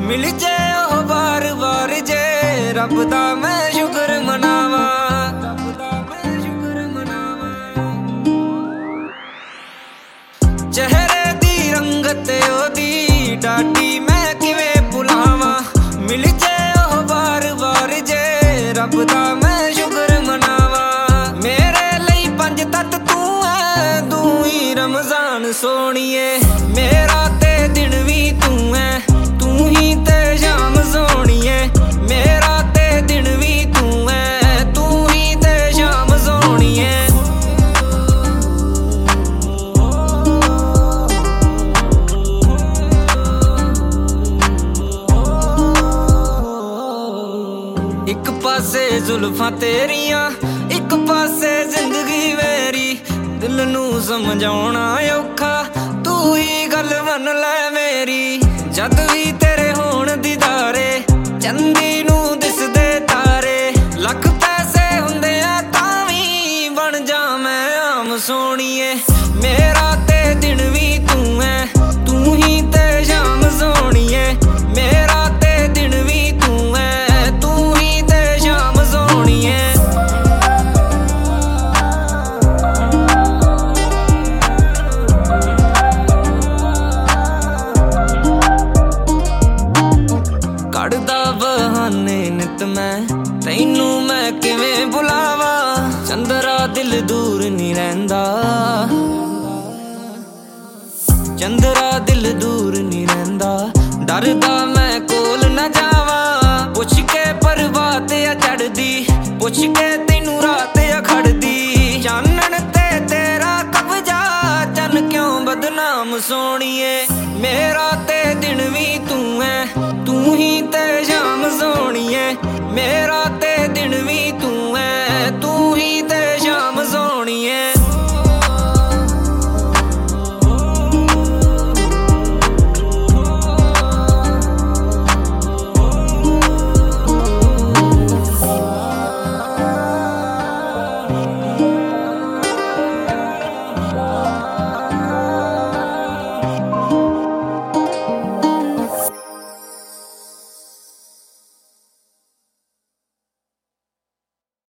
मिल जे ओ बार बार जे रब दा मैं शुक्र मनावा। चेहरे दी रंगत ओदी डाटी मैं किवें भुलावा। मिल जे ओ बार बार जे रब दा मैं शुक्र मनावा। मेरे लई पंज तत तू है, तू ही रमजान सोहणीए। मेरा ते दिन भी तू है, तू ही ते शाम सोहणीए। मेरा ते दिन भी तू है, तू ही ते शाम सोहणीए। एक पासे जुल्फां तेरियां, एक पासे जिंदगी मेरी। दिल नू समझाउणा औखा, तू ही गल मन लै मेरी। जद भी तेरे होण दीदारे, चंदी नू दिसदे तारे। लख पैसे हुंदियां तां वी बन जा मैं आम सोहणीए। मेरा ते दिन भी तू है, तू ही ते शाम सोहणीए। मेरा ते दिन भी तू है, तू ही ते शाम सोहणीए। कड़दा बहाने नित मैं, तैनू मैं किवें बुलावा। चंदरा दिल दूर नहीं रहिंदा, चंदरा दिल दूर नहीं रहिंदा। डरदा मैं कोल न जावा, पुछ के परवात आ चढ़दी, पुछ के तैनू रात आ खड़दी। चानन ते तेरा कब्जा, चन क्यों बदनाम सोहणीए। मेरा ते दिन भी तू है, तू ही ते शाम सोहणीए। मेरा ते दिन भी तू